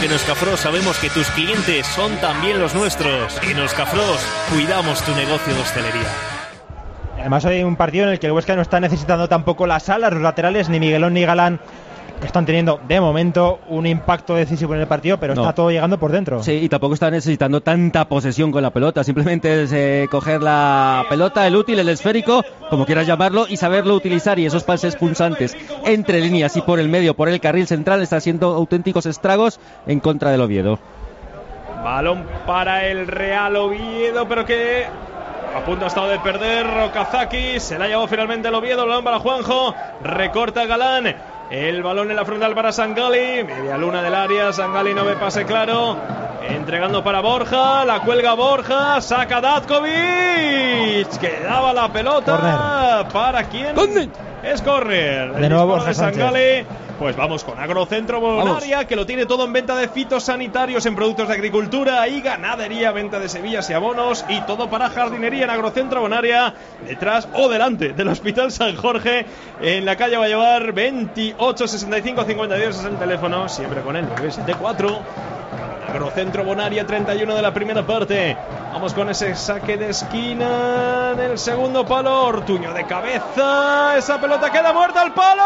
porque en Euskafros sabemos que tus clientes son también los nuestros. En Euskafros cuidamos tu negocio de hostelería. Además hay un partido en el que el Huesca no está necesitando tampoco las alas, los laterales, ni Miguelón ni Galán están teniendo de momento un impacto decisivo en el partido, pero está todo llegando por dentro. Sí, y tampoco está necesitando tanta posesión con la pelota, simplemente es coger la pelota, el útil, el esférico, como quieras llamarlo, y saberlo utilizar, y esos pases pulsantes entre líneas y por el medio, por el carril central, está haciendo auténticos estragos en contra del Oviedo. Balón para el Real Oviedo, pero que a punto ha estado de perder Okazaki, se la ha llevado finalmente el Oviedo, el balón para Juanjo, recorta Galán. El balón en la frontal para Sangali, media luna del área, Sangali no ve pase claro, entregando para Borja, la cuelga Borja, saca Datkovic, quedaba la pelota. Corner. ¿Para quién? ¿Dónde? Es correr. De nuevo Borja Sangali. Pues vamos con Agrocentro Bonaria, que lo tiene todo en venta de fitosanitarios, en productos de agricultura y ganadería, venta de semillas y abonos y todo para jardinería en Agrocentro Bonaria, detrás o delante del Hospital San Jorge, en la calle Vallevar, 28 65 52 es el teléfono, siempre con el 974. Agrocentro Bonaria, 31 de la primera parte. Vamos con ese saque de esquina en el segundo palo. Ortuño de cabeza. Esa pelota queda muerta al palo.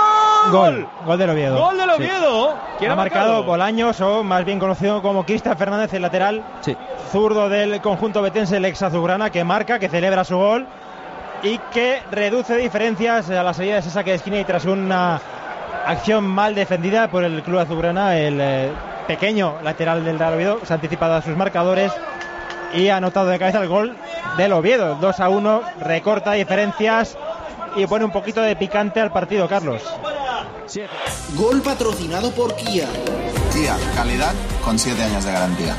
Gol del Oviedo. Gol del Oviedo. Sí. ¿Quién ha marcado Bolaños, o más bien conocido como Cristian Fernández, el lateral zurdo del conjunto betense, el ex azulgrana, que marca, que celebra su gol y que reduce diferencias a la salida de ese saque de esquina, y tras una acción mal defendida por el club azulgrana, el pequeño lateral del Real Oviedo se ha anticipado a sus marcadores y ha anotado de cabeza el gol del Oviedo. 2-1, recorta diferencias y pone un poquito de picante al partido, Carlos. Gol patrocinado por Kia. Kia, calidad con 7 años de garantía.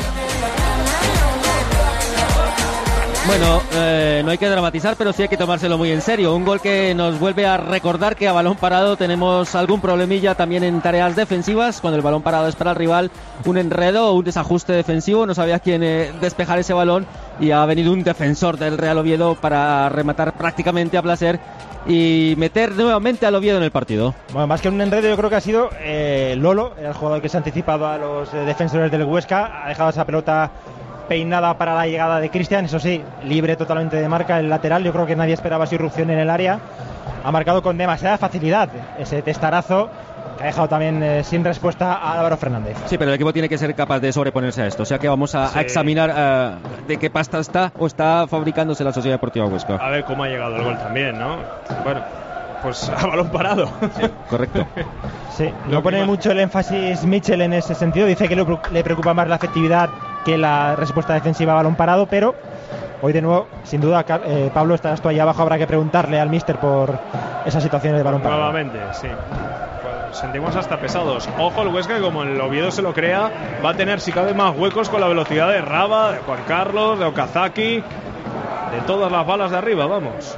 Bueno, no hay que dramatizar, pero sí hay que tomárselo muy en serio. Un gol que nos vuelve a recordar que a balón parado tenemos algún problemilla también en tareas defensivas. Cuando el balón parado es para el rival, un enredo o un desajuste defensivo, no sabía quién despejar ese balón, y ha venido un defensor del Real Oviedo para rematar prácticamente a placer y meter nuevamente al Oviedo en el partido. Bueno, más que un enredo, yo creo que ha sido Lolo, el jugador que se ha anticipado a los defensores del Huesca, ha dejado esa pelota peinada para la llegada de Cristian, eso sí, libre totalmente de marca el lateral. Yo creo que nadie esperaba esa irrupción en el área. Ha marcado con demasiada facilidad ese testarazo que ha dejado también sin respuesta a Álvaro Fernández. Sí, pero el equipo tiene que ser capaz de sobreponerse a esto. O sea que vamos a examinar de qué pasta está fabricándose la Sociedad Deportiva Huesca. A ver cómo ha llegado el gol también, ¿no? Bueno, pues a balón parado. Sí, correcto. Sí, no pone mucho el énfasis Mitchell en ese sentido. Dice que le preocupa más la efectividad que la respuesta defensiva a balón parado, pero hoy de nuevo, sin duda, Pablo, estás tú ahí abajo, habrá que preguntarle al míster por esas situaciones de balón parado. Nuevamente, sí. Pues sentimos hasta pesados. Ojo el Huesca, que como el Oviedo se lo crea, va a tener si cabe más huecos con la velocidad de Raba, de Juan Carlos, de Okazaki, de todas las balas de arriba, vamos.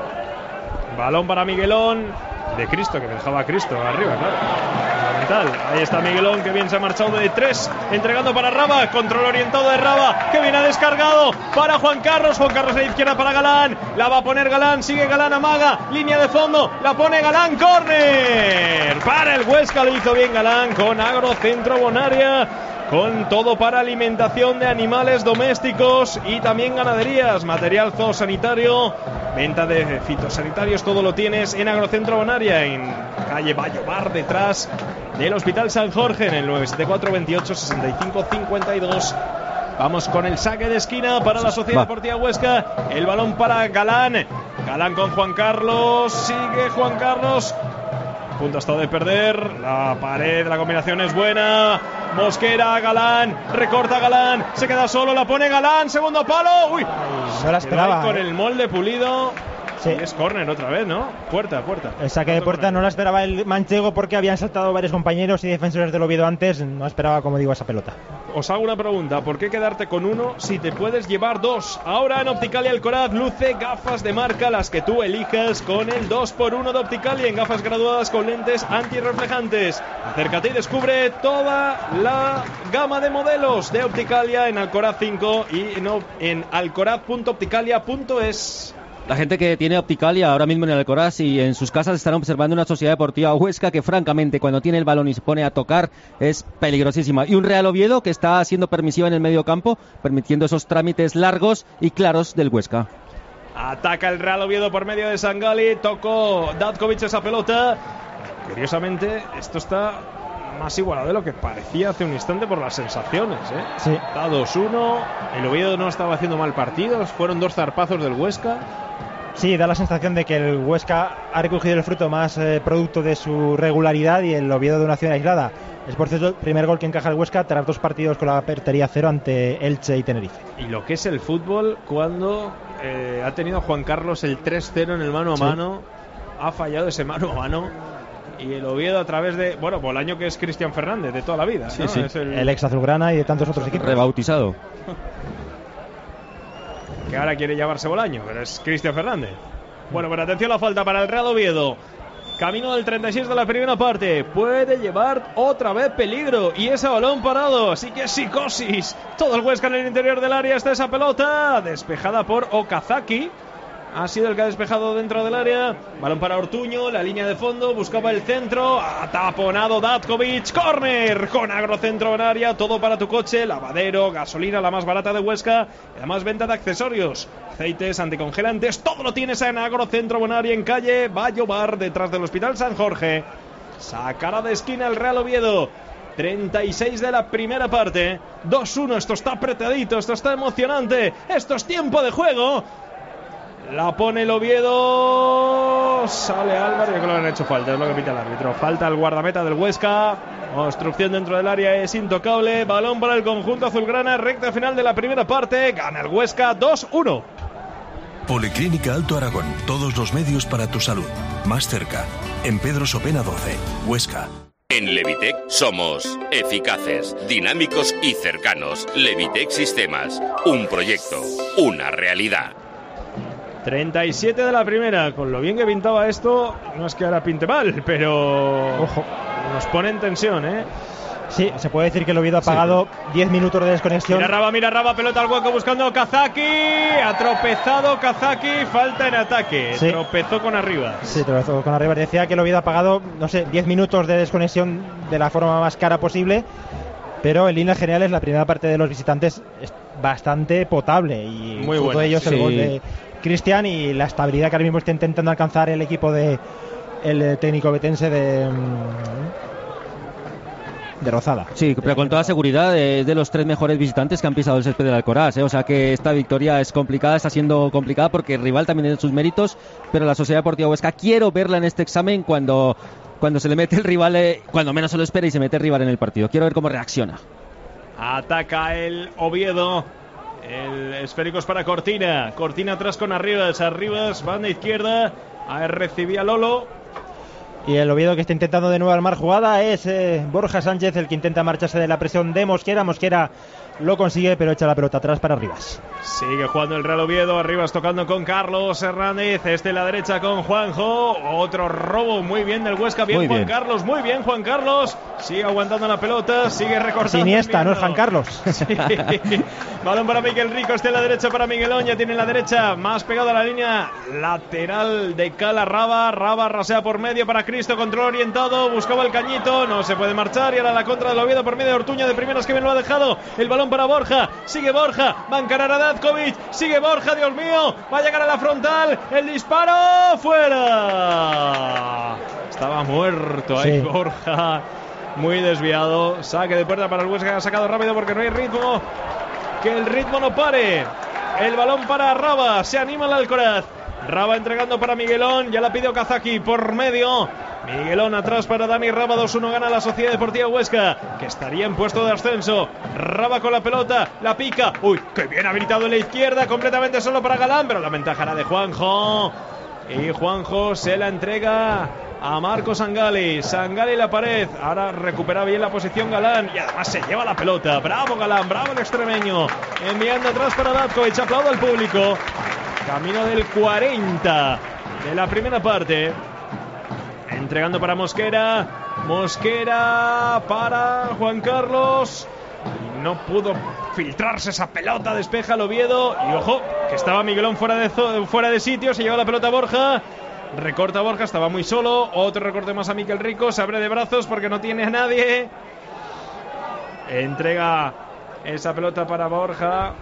Balón para Miguelón, de Cristo, que me dejaba a Cristo arriba, claro. Fundamental. Ahí está Miguelón, que bien se ha marchado de 3, entregando para Raba, control orientado de Raba, que bien ha descargado para Juan Carlos a la izquierda para Galán, la va a poner Galán, sigue Galán, amaga, línea de fondo, la pone Galán, córner para el Huesca, lo hizo bien Galán con Agrocentro Bonaria, con todo para alimentación de animales domésticos y también ganaderías, material zoosanitario, venta de fitosanitarios, todo lo tienes en Agrocentro Bonaria, en calle Vallevar, detrás del Hospital San Jorge, en el 974 28 65 52. Vamos con el saque de esquina para la Sociedad Deportiva Huesca, el balón para Galán, Galán con Juan Carlos, sigue Juan Carlos, a punto ha estado de perder, la pared, la combinación es buena, Mosquera, Galán, recorta Galán, se queda solo, la pone Galán, segundo palo, uy, no la esperaba. Con el molde pulido. Sí. Es córner otra vez, ¿no? Puerta. El saque de puerta no la esperaba el manchego porque habían saltado varios compañeros y defensores del Oviedo antes. No esperaba, como digo, esa pelota. Os hago una pregunta. ¿Por qué quedarte con uno si te puedes llevar dos? Ahora en Opticalia Alcoraz luce gafas de marca, las que tú elijas, con el 2x1 de Opticalia en gafas graduadas con lentes antirreflejantes. Acércate y descubre toda la gama de modelos de Opticalia en Alcoraz 5 y en alcoraz.opticalia.es. La gente que tiene Opticalia ahora mismo en el Alcoraz y en sus casas están observando una Sociedad Deportiva Huesca que francamente cuando tiene el balón y se pone a tocar es peligrosísima. Y un Real Oviedo que está siendo permisiva en el medio campo, permitiendo esos trámites largos y claros del Huesca. Ataca el Real Oviedo por medio de Sangali, tocó Datkovic esa pelota. Curiosamente, esto está más igualado de lo que parecía hace un instante por las sensaciones, ¿eh? Sí. Está 2-1, el Oviedo no estaba haciendo mal partidos, fueron 2 zarpazos del Huesca. Sí, da la sensación de que el Huesca ha recogido el fruto más producto de su regularidad y el Oviedo de una acción aislada. Es por cierto el primer gol que encaja el Huesca tras 2 partidos con la portería cero ante Elche y Tenerife. Y lo que es el fútbol cuando ha tenido Juan Carlos el 3-0 en el mano a mano, ha fallado ese mano a mano. Y el Oviedo a través de, bueno, Bolaño, que es Cristian Fernández de toda la vida, ¿no? Sí. Es el ex azulgrana y de tantos otros equipos. Rebautizado. Que ahora quiere llamarse Bolaño, pero es Cristian Fernández. Bueno, pero atención a la falta para el Real Oviedo. Camino del 36 de la primera parte. Puede llevar otra vez peligro. Y ese balón parado. Así que psicosis. Todo el Huesca en el interior del área. Está esa pelota. Despejada por Okazaki. Ha sido el que ha despejado dentro del área. Balón para Ortuño, la línea de fondo, buscaba el centro, ha taponado Datkovic, córner con Agrocentro en área, todo para tu coche, lavadero, gasolina la más barata de Huesca, y además venta de accesorios, aceites, anticongelantes, todo lo tienes en Agrocentro Bonaria en calle Bayo Bar, detrás del Hospital San Jorge. Sacará de esquina el Real Oviedo. 36 de la primera parte, 2-1, esto está apretadito, esto está emocionante, esto es tiempo de juego. La pone el Oviedo. Sale Álvaro. Yo creo que le han hecho falta. Es lo que pita el árbitro. Falta el guardameta del Huesca. Obstrucción dentro del área. Es intocable. Balón para el conjunto azulgrana. Recta final de la primera parte. Gana el Huesca 2-1. Policlínica Alto Aragón. Todos los medios para tu salud. Más cerca. En Pedro Sopena 12. Huesca. En Levitec somos eficaces, dinámicos y cercanos. Levitec Sistemas. Un proyecto. Una realidad. 37 de la primera. Con lo bien que pintaba esto, no es que ahora pinte mal, pero ojo, nos pone en tensión, ¿eh? Sí, se puede decir que el Oviedo ha pagado 10 minutos de desconexión. Mira Raba, pelota al hueco buscando Kazaki. Ha tropezado Kazaki, falta en ataque. Sí. Tropezó con arriba. Sí, tropezó con arriba. Decía que el Oviedo ha pagado, no sé, 10 minutos de desconexión de la forma más cara posible. Pero en líneas generales la primera parte de los visitantes es bastante potable. Y muy bueno. De ellos el gol de Cristian y la estabilidad que ahora mismo está intentando alcanzar el equipo de el técnico betense de Rozada. Sí, pero con toda seguridad es de los 3 mejores visitantes que han pisado el césped del Alcoraz, ¿eh? O sea que esta victoria es complicada, está siendo complicada porque el rival también tiene sus méritos, pero la Sociedad Deportiva Huesca quiero verla en este examen cuando se le mete el rival, cuando menos se lo espera y se mete el rival en el partido. Quiero ver cómo reacciona. Ataca el Oviedo. El esférico es para Cortina. Cortina atrás con Arribas. Arribas, banda izquierda. Recibía Lolo. Y el Oviedo que está intentando de nuevo armar jugada es Borja Sánchez, el que intenta marcharse de la presión de Mosquera. Mosquera lo consigue, pero echa la pelota atrás para Arribas. Sigue jugando el Real Oviedo. Arribas tocando con Carlos Hernández. Este en la derecha con Juanjo. Otro robo muy bien del Huesca. Bien, Juan Carlos. Muy bien, Juan Carlos. Sigue aguantando la pelota. Sigue recortando. Iniesta, no es Juan Carlos. Sí. Balón para Miguel Rico. Este en la derecha para Miguelón. Ya tiene la derecha más pegada a la línea lateral de Cala Raba. Raba rasea por medio para Cristo. Control orientado. Buscaba el cañito. No se puede marchar. Y ahora la contra del Oviedo por medio de Ortuño. De primeras que bien lo ha dejado. El balón para Borja. Sigue Borja. Va a encarar a Datkovic. Sigue Borja. Dios mío. Va a llegar a la frontal. El disparo. Fuera. Estaba muerto ahí Borja. Muy desviado. Saque de puerta para el Huesca. Ha sacado rápido porque no hay ritmo. Que el ritmo no pare. El balón para Raba. Se anima el Alcoraz. Raba entregando para Miguelón. Ya la pidió Kazaki por medio. Miguelón atrás para Dani Raba. 2-1 gana la Sociedad Deportiva Huesca, que estaría en puesto de ascenso. Raba con la pelota. La pica. Uy, qué bien habilitado en la izquierda. Completamente solo para Galán. Pero la ventaja era de Juanjo. Y Juanjo se la entrega a Marco Sangali. Sangali la pared. Ahora recupera bien la posición Galán. Y además se lleva la pelota. Bravo Galán. Bravo el extremeño. Enviando atrás para Datkovic. Aplaudo al público. Camino del 40 de la primera parte. Entregando para Mosquera. Mosquera para Juan Carlos. Y no pudo filtrarse esa pelota, despeja el Oviedo. Y ojo, que estaba Miguelón fuera de sitio, se lleva la pelota a Borja. Recorta Borja, estaba muy solo. Otro recorte más a Miquel Rico, se abre de brazos porque no tiene a nadie. Entrega esa pelota para Borja.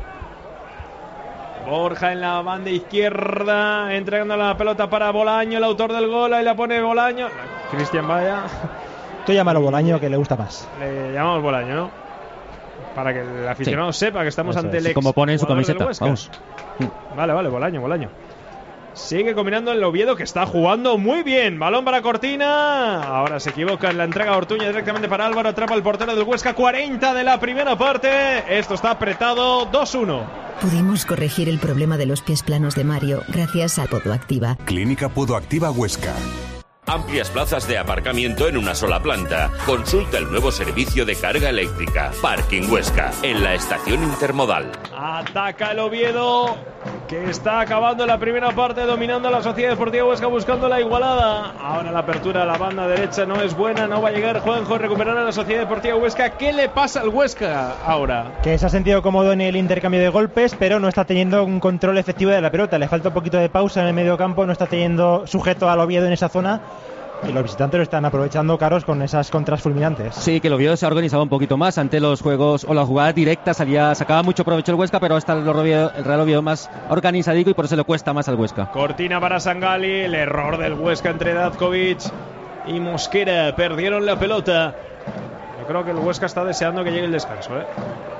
Borja en la banda izquierda, entregando la pelota para Bolaño, el autor del gol. Ahí la pone Bolaño. Cristian Vaya. Tú llámalo Bolaño, que le gusta más. Le llamamos Bolaño, ¿no? Para que el aficionado sepa que estamos ante el ex. Como pone en su camiseta. Vamos. Vale, Bolaño. Sigue combinando el Oviedo, que está jugando muy bien. Balón para Cortina. Ahora se equivoca en la entrega Ortuña directamente para Álvaro. Atrapa el portero del Huesca. 40 de la primera parte. Esto está apretado. 2-1. Pudimos corregir el problema de los pies planos de Mario gracias a Podoactiva. Clínica Podoactiva Huesca. Amplias plazas de aparcamiento en una sola planta. Consulta el nuevo servicio de carga eléctrica. Parking Huesca, en la estación intermodal. Ataca el Oviedo, que está acabando la primera parte, dominando la Sociedad Deportiva Huesca, buscando la igualada. Ahora la apertura a la banda derecha no es buena, no va a llegar Juanjo, recuperará la Sociedad Deportiva Huesca. ¿Qué le pasa al Huesca ahora? Que se ha sentido cómodo en el intercambio de golpes, pero no está teniendo un control efectivo de la pelota. Le falta un poquito de pausa en el medio campo, no está teniendo sujeto al Oviedo en esa zona. Y los visitantes lo están aprovechando, Carlos, con esas contras fulminantes. Sí, que el Oviedo se ha organizado un poquito más ante los juegos o la jugada directa. Sacaba mucho provecho el Huesca, pero está el Real Oviedo más organizadico y por eso le cuesta más al Huesca. Cortina para Sangali, el error del Huesca entre Dazkovic y Mosquera. Perdieron la pelota. Yo creo que el Huesca está deseando que llegue el descanso, ¿eh?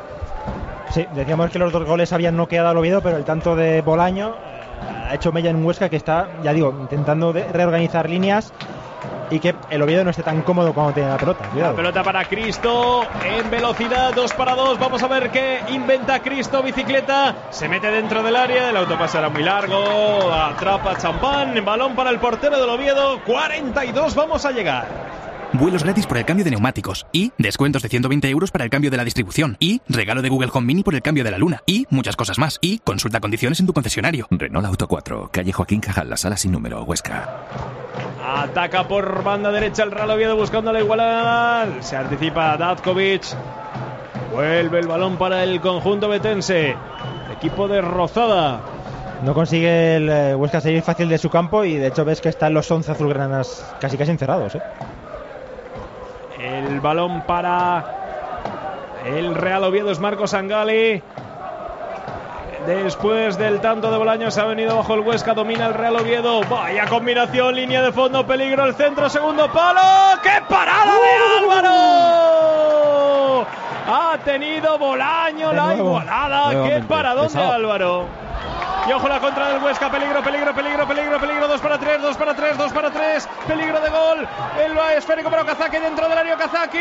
Sí, decíamos que los dos goles habían noqueado al Oviedo, pero el tanto de Bolaño ha hecho mella en un Huesca que está, ya digo, intentando reorganizar líneas y que el Oviedo no esté tan cómodo cuando tiene la pelota. Cuidado. La pelota para Cristo en velocidad, 2 para 2. Vamos a ver qué inventa Cristo. Bicicleta, se mete dentro del área, el autopase era muy largo, atrapa Champán, balón para el portero del Oviedo. 42 vamos a llegar. Vuelos gratis por el cambio de neumáticos y descuentos de 120 euros para el cambio de la distribución y regalo de Google Home Mini por el cambio de la luna y muchas cosas más y consulta condiciones en tu concesionario. Renault Auto 4, calle Joaquín Cajal, la sala sin número, Huesca. Ataca por banda derecha el Real Oviedo buscando la igualdad. Se anticipa Dazkovic. Vuelve el balón para el conjunto betense. Equipo de Rozada. No consigue el Huesca salir fácil de su campo y de hecho ves que están los 11 azulgranas casi encerrados, ¿eh? El balón para el Real Oviedo es Marcos Sangali. Después del tanto de Bolaño se ha venido bajo el Huesca, domina el Real Oviedo. Vaya combinación, línea de fondo, peligro, el centro, segundo palo. ¡Qué parada de Álvaro! Ha tenido Bolaño la igualada. ¡Qué paradón de Álvaro! Y ojo la contra del Huesca, peligro, 2 para 3, peligro de gol, el esférico para Okazaki dentro del área, Okazaki,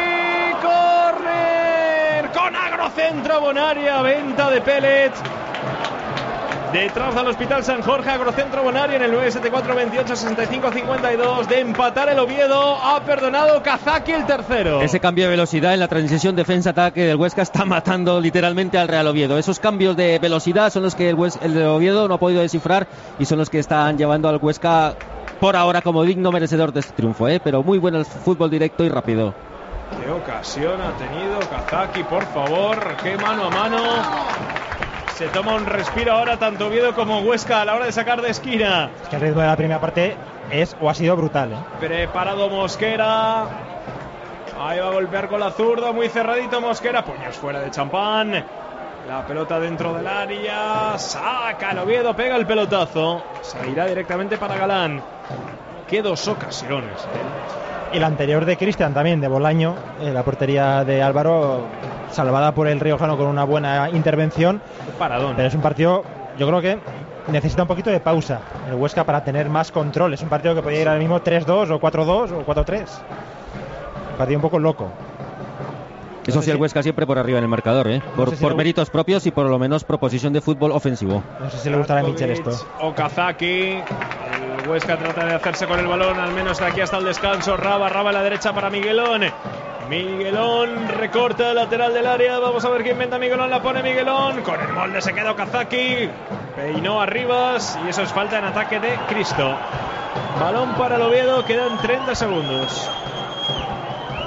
córner, con agrocentro Bonaria, venta de pellets, detrás del Hospital San Jorge, agrocentro Bonaria en el 974-28-65-52, de empatar el Oviedo, ha perdonado Okazaki el tercero. Ese cambio de velocidad en la transición defensa-ataque del Huesca está matando literalmente al Real Oviedo. Esos cambios de velocidad son los que el Oviedo no ha podido descifrar y son los que están llevando al Huesca por ahora como digno merecedor de este triunfo, pero muy bueno el fútbol directo y rápido. Qué ocasión ha tenido Okazaki, por favor, qué mano a mano. Se toma un respiro ahora tanto Oviedo como Huesca a la hora de sacar de esquina. Es que el ritmo de la primera parte ha sido brutal, ¿eh? Preparado Mosquera. Ahí va a golpear con la zurda, muy cerradito Mosquera. Puños fuera de Champán. La pelota dentro del área. Saca el Oviedo, pega el pelotazo. Se irá directamente para Galán. Qué dos ocasiones, Y la anterior de Cristian también, de Bolaño, la portería de Álvaro, salvada por el riojano con una buena intervención. Paradón. Pero es un partido, yo creo que necesita un poquito de pausa el Huesca para tener más control. Es un partido que podría ir ahora mismo 3-2 o 4-2 o 4-3. Un partido un poco loco. Eso sí, el Huesca siempre por arriba en el marcador, por méritos propios y por lo menos proposición de fútbol ofensivo. No sé si le gustará a Michel esto. Okazaki. El Huesca trata de hacerse con el balón, al menos de aquí hasta el descanso. Raba a la derecha para Miguelón. Miguelón recorta el lateral del área. Vamos a ver quién inventa Miguelón. La pone Miguelón. Con el molde se queda Okazaki. Peinó a Rivas. Y eso es falta en ataque de Cristo. Balón para el Oviedo. Quedan 30 segundos.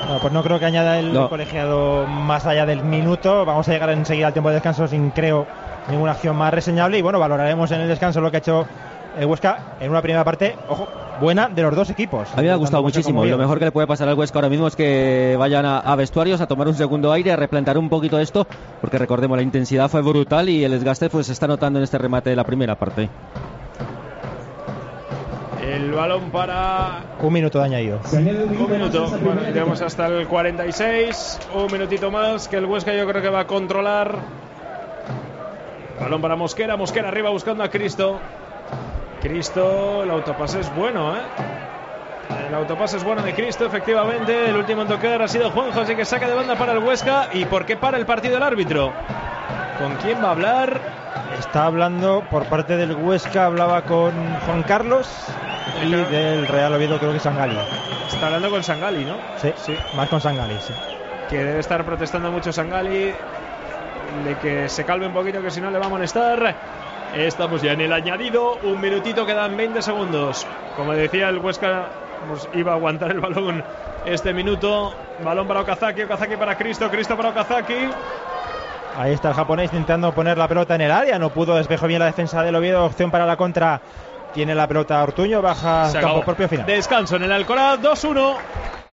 Bueno, pues no creo que añada el colegiado más allá del minuto. Vamos a llegar enseguida al tiempo de descanso sin, creo, ninguna acción más reseñable. Y bueno, valoraremos en el descanso lo que ha hecho el Huesca en una primera parte, ojo, buena de los dos equipos. A mí me ha gustado muchísimo, y lo mejor que le puede pasar al Huesca ahora mismo es que vayan a vestuarios a tomar un segundo aire, a replantar un poquito esto, porque recordemos, la intensidad fue brutal y el desgaste pues se está notando en este remate de la primera parte. El balón para... Un minuto de añadido. Un minuto, bueno, llegamos hasta el 46, un minutito más que el Huesca yo creo que va a controlar. Balón para Mosquera, Mosquera arriba buscando a Cristo. Cristo, el autopase es bueno, ¿eh? El autopase es bueno de Cristo, efectivamente. El último en tocar ha sido Juanjo, así que saca de banda para el Huesca. ¿Y por qué para el partido el árbitro? ¿Con quién va a hablar? Está hablando por parte del Huesca, hablaba con Juan Carlos, y del Real Oviedo creo que Sangali. Está hablando con Sangali, ¿no? Sí, más con Sangali, sí. Que debe estar protestando mucho Sangali, de que se calme un poquito, que si no le va a molestar. Estamos ya en el añadido, un minutito, quedan 20 segundos. Como decía, el Huesca pues, iba a aguantar el balón este minuto. Balón para Okazaki, Okazaki para Cristo, Cristo para Okazaki. Ahí está el japonés intentando poner la pelota en el área, no pudo, despejó bien la defensa del Oviedo, opción para la contra. Tiene la pelota Ortuño, baja campo propio final. Descanso en el Alcoraz, 2-1.